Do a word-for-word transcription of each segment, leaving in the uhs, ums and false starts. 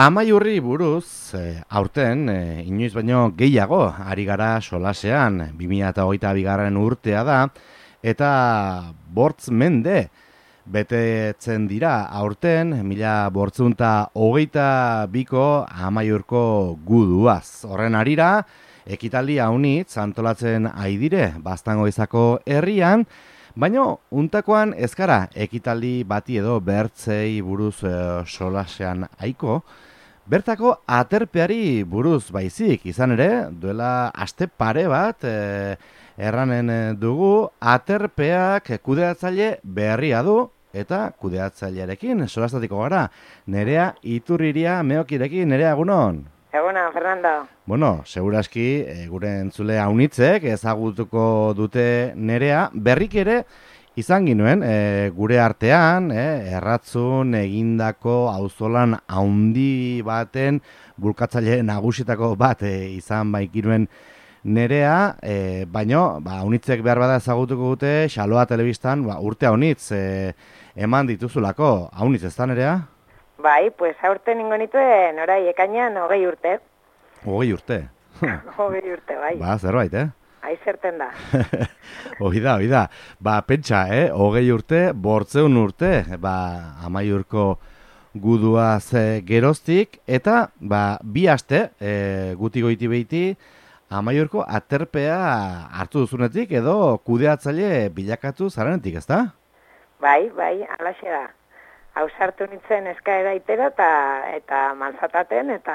Amaiurri buruz, e, aurten, e, inoiz baino gehiago, ari gara solasean, bi mila hogeita bigarren urtea da, eta bortz mende betetzen dira aurten, mila bortzunta hogeita biko Amaiurko guduaz. Horren arira, ekitaldi haunitz antolatzen aidire, Baztango izako herrian, baina untakoan ez gara ekitaldi bati edo bertzei buruz e, solasean aiko, bertako aterpeari buruz baizik, izan ere, duela aste pare bat, e, erranen dugu, aterpeak kudeatzaile berria du, eta kudeatzailearekin solastatiko gara, Nerea Iturriria Meokirekin. Nerea, egunon? Egunon, Fernando. Bueno, seguraski, e, gure entzule haunitzek ezagutuko dute Nerea, berrik ere, izan ginuen, e, gure artean, e, erratzun egindako auzolan haundi baten bulkatzaile nagusitako bat e, izan baikinuen Nerea, e, baino, ba, haunitzek behar bada ezagutuko dute, Xaloa Telebistan, ba, urte haunitz e, eman dituzulako. Haunitz, ez da, Nerea? Bai, pues aurten ningo nituen, orai, ekainan, hogei urte. Hogei urte? Hogei urte, bai. Ba, zerbait, eh? Aizerten da. Hoi da, hoi da. Ba, pentsa, eh? Hogei urte, bortzeun urte, ba, Amaiurko guduaz e, geroztik, eta, ba, bi aste, e, guti goiti behiti, Amaiurko aterpea hartu duzunetik, edo kudeatzaile bilakatu zarenetik, ez da? Bai, bai, alaxe da. Hausartu nintzen eskaera itera eta, eta malzataten, eta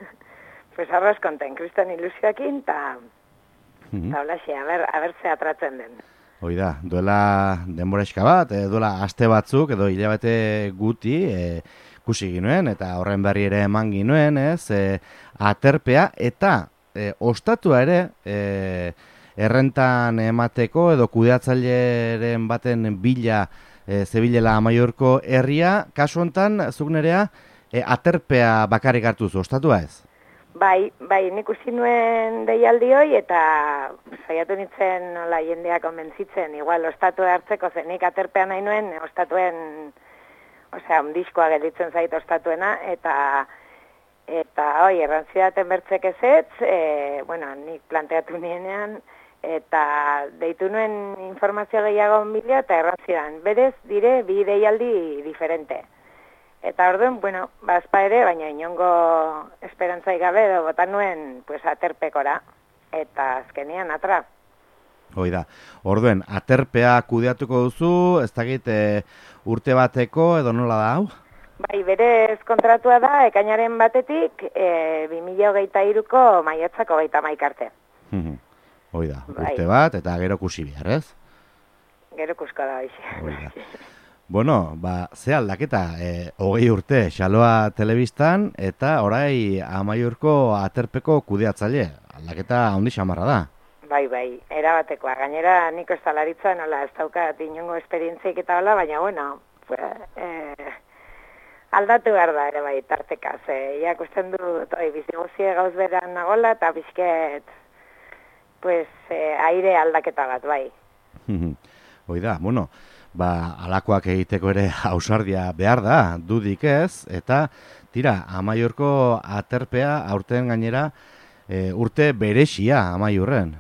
pues arras konten, kriston ilusioakin, eta mm-hmm. alaxe, aber, abertzea atratzen den. Hoi da, duela denboreska bat, e, duela aste batzuk, edo hilabete guti, e, kusi ginuen, eta horren berri ere eman ginuen, ez, e, aterpea, eta e, ostatua ere, e, errentan emateko, edo kudeatzaileren baten bila, E, zebilela Amaiurko herria, kasu hontan, zuk Nerea, e, aterpea bakarrik hartuzu, ostatua ez? Bai, bai, nik usi nuen deialdi hoi, eta saiatu nintzen nola jendeak konbentzitzen, igual ostatua hartzeko zenik aterpea nahi nuen, ostatuen, osea, ondizkoa gelditzen zait ostatuena, eta eta hoi, errantzidaten bertzek ezetz, e, bueno, nik planteatu nienean, eta deitu nuen informazio gehiago bila eta errantzidan. Berez, dire, bi deialdi diferente. Eta orduan, bueno, bazpa ere, baina inongo esperantzai gabe edo botan nuen, pues, aterpekora. Eta azkenian atra. Hoi da. Orduen, aterpea kudeatuko duzu, ez dakit e, urte bateko edo nola da hau? Bai, berez kontratua da, ekainaren batetik, e, bi mila hogeita hiruko maiatzak hogeita hamaika arte. Hoi da, bai. Urte bat, eta gero kusi behar, ez? Gero kusko da, Hoi da. Bueno, ba, ze aldaketa, e, hogei urte, Xaloa Telebistan, eta orai Amaiurko aterpeko kudeatzaile. Aldaketa handi xamarra da. Bai, bai, erabatekoa. Gainera, niko estalaritza, nola, ez daukat inongo esperientziek eta hola, baina, bueno, eh, aldatu behar da, ere bai, tartekaz. Eh, Iakusten du, toi, bizigozie gauz beran nagola, eta bizket, pues, eh, aire aldaketa bat, bai. Hoi da, bueno, ba, alakoak egiteko ere ausardia behar da, dudik ez, eta, tira, Amaiurko aterpea aurten gainera e, urte berexia Amaiurren.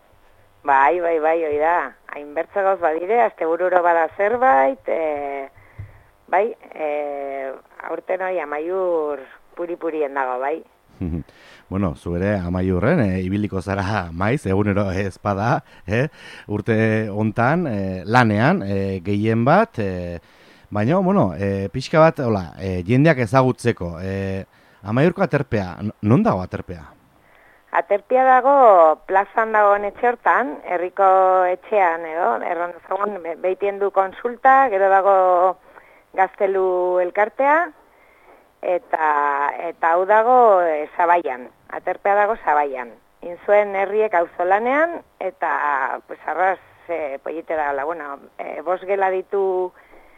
Bai, bai, bai, hoi da. Hainbertze gauz badire, astebururo bada zerbait, e, bai, e, aurten hoi Amaiur puri-purien dago, bai. Bueno, zu ere Amaiurren, e, ibiliko zara maiz, egunero ezpada, eh? Urte hontan, e, lanean, e, gehien bat, e, baina, bueno, e, pixka bat, hola, e, jendeak ezagutzeko, e, Amaiurko aterpea, non dago aterpea? Aterpea dago plazan dagoen etxe hortan, herriko etxean, edo, erran ezagun, behitien du konsulta, gero dago gaztelu elkartea, eta eta hau dago e, Zabaian, aterpea dago Zabaian. Inzuen herriek auzolanean, eta, pues, arraz, e, pollite da, la, bueno, e, bosgela ditu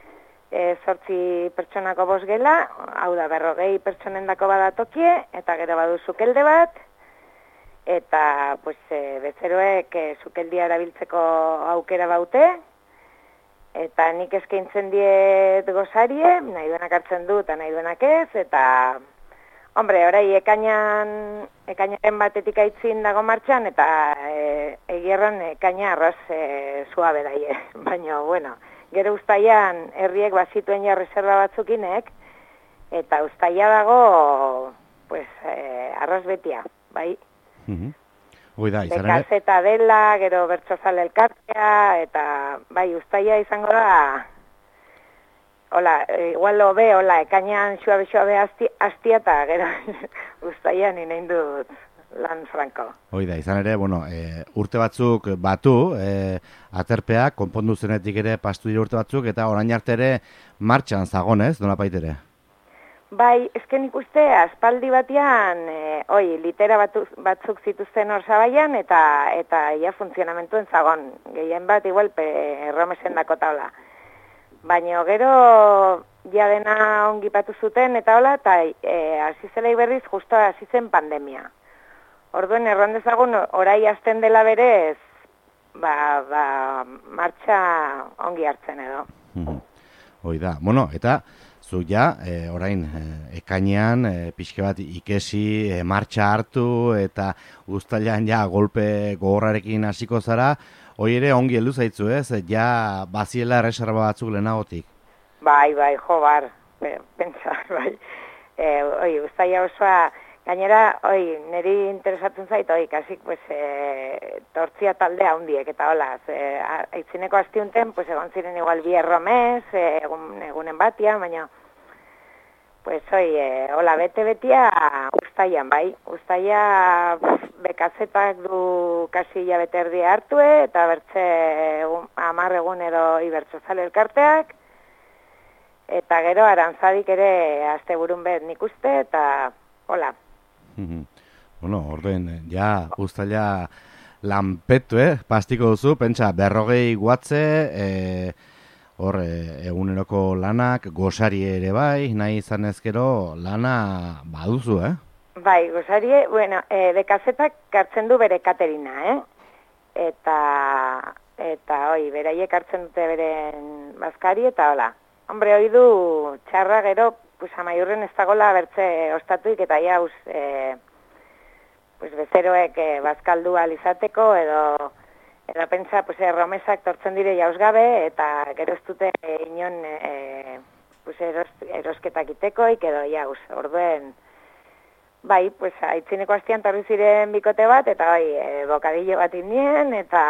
e, zortzi pertsonako bosgela, hau da, berrogei pertsonendako badatokie, eta gero badu sukelde bat, eta, pues, e, bezeroek e, sukeldia erabiltzeko aukera baute, eta nik eskaintzen diet gozarie, nahi duenak hartzen du eta nahi duenak ez, eta Hombre, orai ekainan, ekainaren batetik aitzin dago martxan, eta e, egierran ekaina arraz e, suabe daie. Baina, bueno, gero ustaian herriek bazituen ja reserva batzukinek, eta ustaia dago, pues, e, arraz betia, bai? Mhm. Hoi da, izan ere? Bekazeta dela, gero bertsozale elkartea, eta bai, ustaia izango da, hola, igual lo be, hola, ekainan suabe-suabe hastia eta gero ustaian inain dut lan franko. Hoi da, izan ere, bueno, e, urte batzuk batu, e, aterpeak, konpondu zenetik ere pastu dira urte batzuk, eta orain arte ere martxan zagonez, nolapait ere? Bai, ezken ikuste, aspaldi batean, e, oi, litera batu, batzuk zituzten hor zabaian, eta, eta ia funtzionamentuen zagon, gehien bat, igual, pe, erromesen dakota hola. Baina gero ja dena ongi patu zuten eta hola, eta e, hasi zelaik berriz justo hasi zen pandemia. Orduen erran dezagun orai hasten dela berez, ba, ba, martxa ongi hartzen edo. Mm-hmm. Hoi da, bueno, eta zu ja, e, orain, e, ekainean, e, pixke bat ikesi, e, martxa hartu, eta uztailean ja golpe gogorrarekin hasiko zara, hoi ere ongi heldu zaitzu, ez? Ja baziela erreserba batzuk lehenagotik. Bai, bai, jo, bar, pentsa, bai. E, oi, uztaila osoa, gainera, oi, niri interesatzen zait, oi, kasik, pues, e, tortzia taldea hundiek, eta hola, e, aitzineko astiunten, pues, egon ziren igual bi erromez, e, egun, egunen batia, baina, pues, oi, e, hola, bete-betia uztailan, bai, uztaila bekazetak du kasi hilabete erdi hartue, eta bertze hamar egun edo ibertsozale elkarteak, eta gero arantzadik ere asteburun bet nik uste, eta hola. Bueno, orduen, ja, uztaila lanpetu, eh, pastiko duzu, pentsa, berrogei guatze, e, hor, e, eguneroko lanak, gosari ere bai, nahi izan ezkero, lana baduzu, eh? Bai, gosarie, bueno, e, bekazetak hartzen du bere katerina, eh? Eta, eta, oi, beraiek hartzen dute beren bazkari, eta hola. Hombre, hoi du txarra gero, pues, amaiurren ez dagoela bertze ostatuik, eta jauz, e, pues, bezeroek e, bazkaldu alizateko, edo, edo pentsa, pues, erromesak tortzen dire jauz gabe, eta gero ez dute e, inon, e, pues, eros, erosketak itekoik, edo jauz, orduen. Bai, pues, aitzineko hastian torri ziren bikote bat, eta bai, e, bokadillo bat indien, eta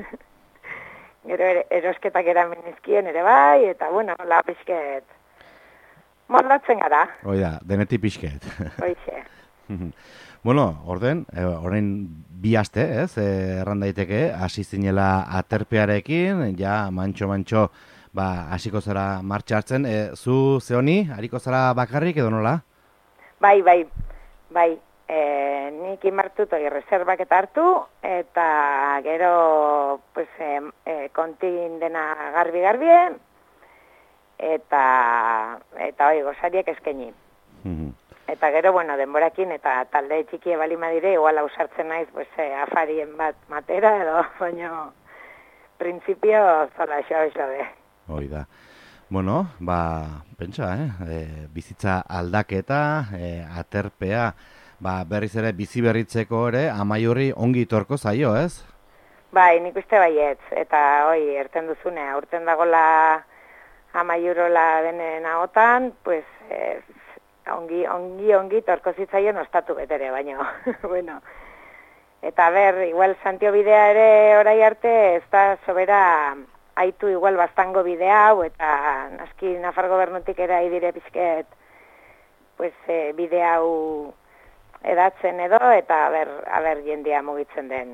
gero erosketak eramen izkien ere bai, eta bueno, la pixket moldatzen gara. Hoi da, denetik pixket. Hoixe. Bueno, orden, e, orain bi aste, ez, e, erran daiteke, hasi zinela aterpearekin, ja, mantxo-mantxo, ba, hasiko zara martxa hartzen, e, zu ze honi, hariko zara bakarrik edo nola? Bai, bai, bai, e, nik imartut hori reservak eta hartu, eta gero, pues, e, e, kontin dena garbi-garbie, eta, eta hori, gozariek eskeni. Mm-hmm. Eta gero, bueno, denborakin, eta talde txikie balima dire, igual ausartzen naiz, pues, e, afarien bat matera, edo, baina, prinsipio, zola, xoa-xoa Hoi da. Bueno, ba, pentsa, eh? E, bizitza aldaketa, e, aterpea, ba, berriz ere bizi berritzeko ere, amaiurri ongi torko zaio, ez? Bai, nik uste baietz, eta hoi, erten duzune, aurten dagola amaiurola denen ahotan, pues, eh, ongi, ongi, ongi torko zitzaien ostatu betere, baino, bueno. Eta ber, igual Santio bidea ere orai arte, ez da sobera haitu igual bastango bidea hau, eta naski Nafar gobernutik era idire pizket, pues, e, bidea hau edatzen edo, eta aber, aber jendia mugitzen den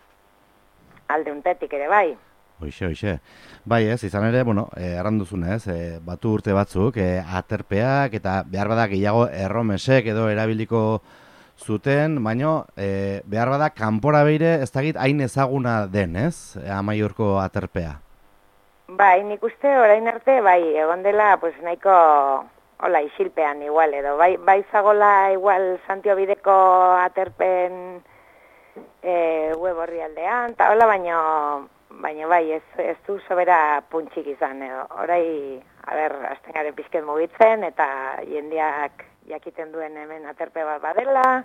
alde untetik ere bai. Hoxe, hoxe. Bai ez, izan ere, bueno, e, arranduzunez, e, batu urte batzuk, e, aterpeak, eta behar bada gehiago erromesek edo erabiliko zuten, baino, e, behar bada kanpora beire ez dakit hain ezaguna den, ez? E, amaiurko aterpea. Bai, nik uste orain arte, bai, egon dela, pues, nahiko, hola, isilpean igual, edo, bai, bai zagola igual Santio bideko aterpen e, web horri aldean, eta hola, baino, baina bai, ez, ez du sobera puntxik izan, edo, orai, a ber, azten garen pizken mugitzen, eta jendeak jakiten duen hemen aterpe bat badela,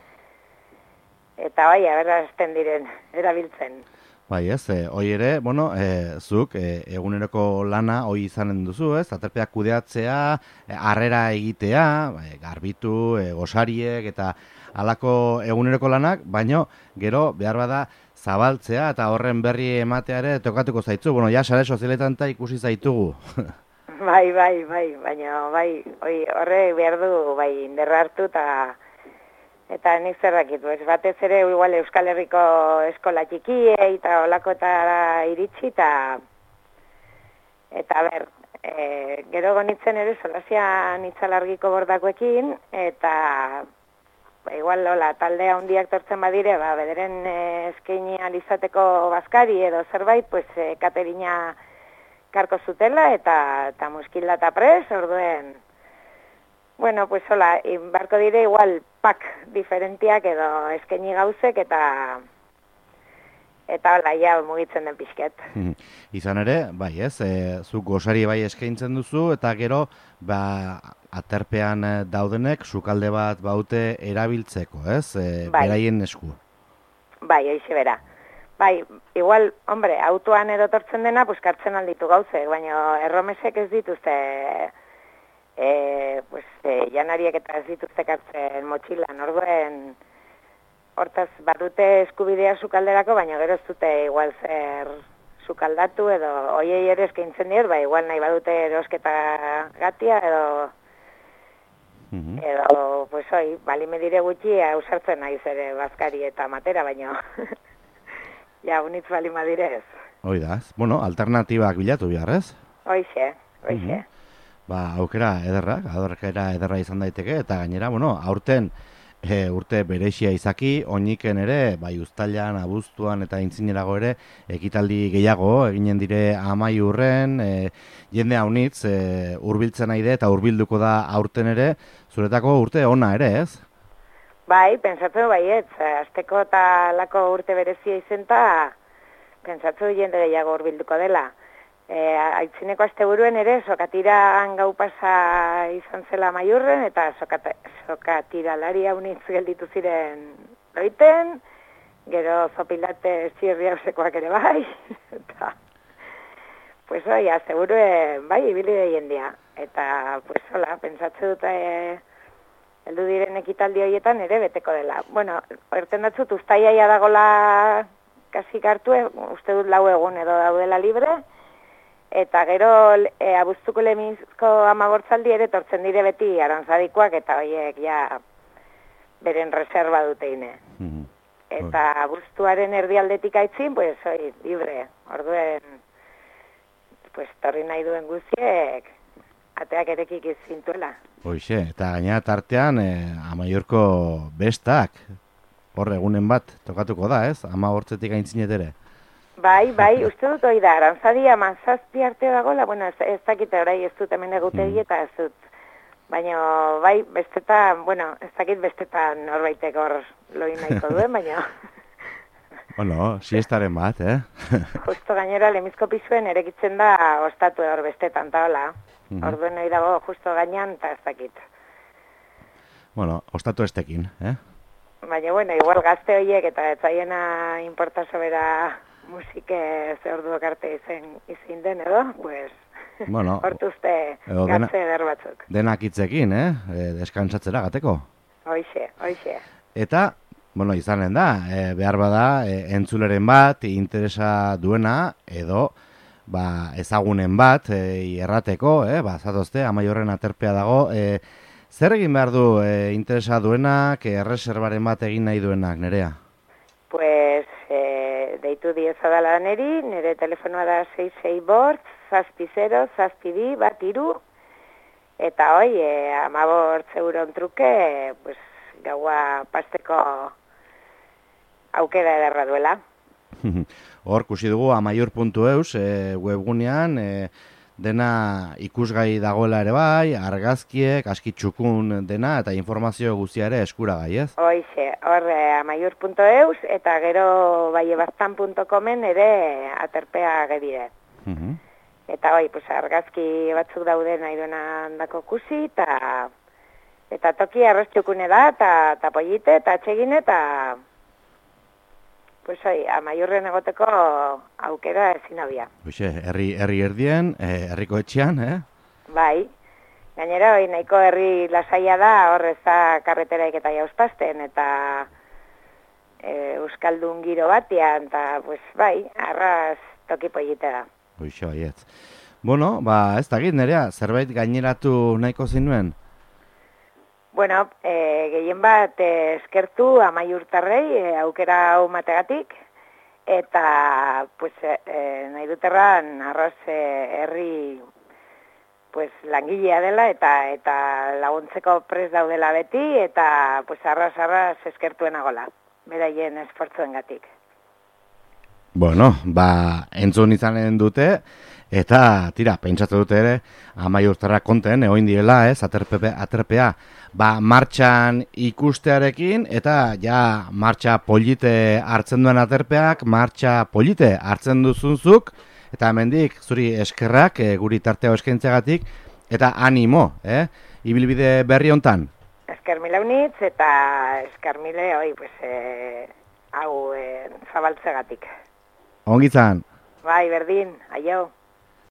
eta bai, aberrazten diren, erabiltzen. Bai, ez, e, hoi ere, bueno, e, zuk e, eguneroko lana hoi izanen duzu, ez, aterpeak kudeatzea, harrera egitea, bai, garbitu, e, gosariek eta halako eguneroko lanak, baino gero behar bada zabaltzea eta horren berri ematea ere tokatuko zaitzu, bueno, ja sare sozialetan ta ikusi zaitugu. Bai, bai, bai, baina bai, hoi horre behar du, bai, inderra hartu eta Eta nik zerrakit, pues, batez ere igual Euskal Herriko eskola txikiei eta olakoetara iritsi, eta eta ber, e, gero gonitzen ere solazian itzalargiko bordakoekin, eta ba, igual hola, talde handiak tortzen badire, ba, bederen e, eskaini alizateko bazkari edo zerbait, pues, e, katerina karko zutela, eta, eta muskila eta pres, orduen. Bueno, pues hola, barko dire igual pak diferentiak edo eskaini gauzek eta eta hola, ja mugitzen den pixket. Izan ere, bai ez, e, zuk gosari bai eskaintzen duzu eta gero ba, aterpean daudenek sukalde bat baute erabiltzeko, ez? E, bai. Beraien esku. Bai, hoize bera. Bai, igual, hombre, autoan edo tortzen dena, pues kartzen alditu gauzek, baina erromesek ez dituzte... E, pues, e, janariek eta ez dituzte kartzen motxilan, orduen hortaz badute eskubidea sukalderako, baina gero ez dute igual zer sukaldatu edo oiei ere eskaintzen diot, ba, igual nahi badute erosketa gatia edo mm-hmm. edo, pues oi, bali medire gutxi ausartzen naiz ere bazkari eta matera, baina ja, unitz bali madirez. Hoi da, bueno, alternatibak bilatu behar, ez? Hoixe, hoixe. Mm-hmm. Ba, aukera ederrak, aukera ederra izan daiteke, eta gainera, bueno, aurten e, urte berexia izaki, oiniken ere, bai uztailan, abuztuan eta intzinerago ere, ekitaldi gehiago, eginen dire amaiurren, e, jende haunitz, e, hurbiltzen nahi de, eta hurbilduko da aurten ere, zuretako urte ona ere, ez? Bai, pentsatu baiet, azteko eta lako urte berezia izenta, pentsatu jende gehiago hurbilduko dela. E, aitzineko asteburuen ere sokatiran gau pasa izan zela amaiurren eta sokata, sokatiralari haunitz gelditu ziren loiten, gero zopilate txirri hausekoak ere bai, eta pues oi, asteburuen bai, ibili de jendia, eta pues hola, pentsatze dut e, heldu diren ekitaldi horietan ere beteko dela. Bueno, erten datzut ustaiaia dagola kasik hartu, uste dut lau egun edo daudela libre, eta gero e, abuztuko lemizko amabortzaldi ere tortzen dire beti arantzadikoak eta horiek ja beren reserva duteine. Mm-hmm. Eta abuztuaren erdialdetik aitzin, pues, oi, libre, orduen, pues, torri nahi duen guztiek, ateak erekik izintuela. Hoixe, eta gaina tartean, e, amaiorko bestak, hor egunen bat, tokatuko da, ez? Amabortzetik aintzinet ere. Bai, bai, uste dut hori da, arantzadi amazazpi arte dagoela, bueno, ez, ez dakite orai ez dut hemen egutegi eta ez dut. Baina, bai, bestetan, bueno, ez dakit bestetan norbaitek hor loin nahiko duen, baina... Bueno, siestaren bat, eh? Justo gainera, lemizko pisuen erekitzen da ostatu hor bestetan, eta hola. Mm -hmm. Orduen hori dago justo gainean, eta ez dakit. Bueno, ostatu estekin, eh? Baina, bueno, igual gazte horiek eta ez zaiena importazo bera... musike ze orduak arte izen, izin den edo, pues, bueno, hortuzte gatze eder batzuk. Denak hitzekin, eh? E, deskantzatzera gateko. Hoixe, hoixe. Eta, bueno, izanen da, e, behar bada, e, entzuleren bat, interesa duena, edo, ba, ezagunen bat, e, errateko, eh? Ba, zatozte, amaiorren aterpea dago, e, zer egin behar du e, interesa duenak, erreserbaren bat egin nahi duenak, Nerea? Pues, e, deitu diezadala neri, nire telefonoa da sei sei bort, zazpi zero, zazpi bi, bat iru, eta hoi, e, amabort euron truke, pues, gaua pasteko aukera ederra duela. Hor, kusi dugu amaiur puntu eus, e, webgunean, e, dena ikusgai dagoela ere bai, argazkiek, aski txukun dena, eta informazio guztia ere eskuragai, ez? Hoixe, hor amaiur puntu eus, eta gero baiebaztan puntu comen ere aterpea gedire. Uh-huh. Eta hoi, pues, argazki batzuk daude nahi duena handako kusi, eta Eta toki arroz txukune da, eta, eta pollite, eta atxegine, eta pues oi, amaiurren egoteko aukera ezin abia. Hoxe, herri, herri erdien, eh, herriko etxean, eh? Bai, gainera hoi nahiko herri lasaia da, hor ez da karreteraik eta jauzpasten, eta e, euskaldun giro batian, eta pues bai, arraz toki pollite da. Hoxe, baietz. Bueno, ba, ez dakit, Nerea, zerbait gaineratu nahiko zinuen? Bueno, e, gehien bat e, eskertu amaiurtarrei e, aukera hau mategatik, eta pues, e, e, nahi duterran arroz e, herri pues, langilea dela eta eta laguntzeko prest daudela beti, eta pues, arroz-arroz eskertuen agola, beraien esfortzuengatik. Bueno, ba, entzun izanen dute, eta, tira, pentsatu dute ere, amaiurtarra konten, egoin diela, ez, aterpe, aterpea, ba, martxan ikustearekin, eta ja, martxa polite hartzen duen aterpeak, martxa polite hartzen duzunzuk, eta hemendik zuri eskerrak, e, guri tartea eskaintzeagatik, eta animo, eh, ibilbide berri hontan. Esker mila unitz, eta esker mile, oi, pues, e, hau e, zabaltzegatik. Ongitzan. Bai, berdin, aio.